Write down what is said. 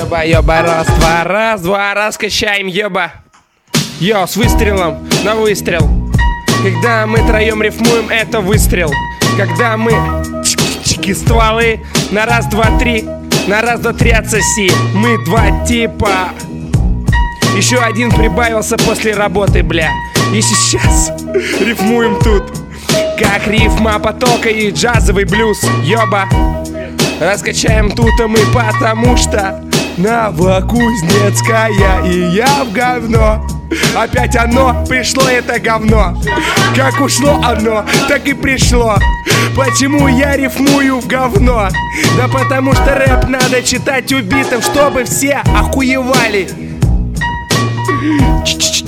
Ёба, раз, два, раз, качаем, ёба. Йо, с выстрелом на выстрел. Когда мы троем рифмуем, это выстрел. Когда мы чики стволы на раз, два, три. На раз, два, три отсоси. Мы два типа. Еще один прибавился после работы, бля. И сейчас рифмуем тут. Как рифма потока и джазовый блюз. Ёба. Раскачаем тут мы, потому что Новокузнецкая, и я в говно. Опять оно пришло, это говно. Как ушло оно, так и пришло. Почему я рифмую в говно? Да потому что рэп надо читать убитым, чтобы все охуевали.